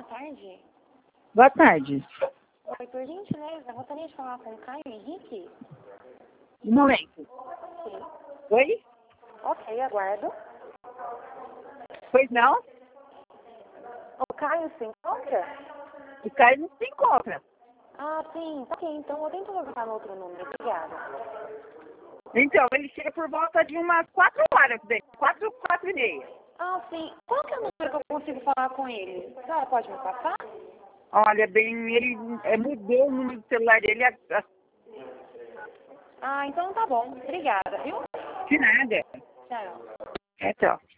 boa tarde. Boa tarde. Oi, por gentileza, eu gostaria de falar com o Caio Henrique? Um momento. Sim. Oi? Ok, aguardo. Pois não? O Caio se encontra? O Caio não se encontra. Ah, sim. Tá ok, então eu tento ligar no outro número. Obrigada. Então, ele chega por volta de umas 4 horas, 4 e meia. Ah, sim. Qual que é o número que eu consigo falar com ele? A senhora pode me passar? Olha, bem, ele mudou o número do celular dele Ah, então tá bom. Obrigada, viu? de nada. Tchau. É, tchau.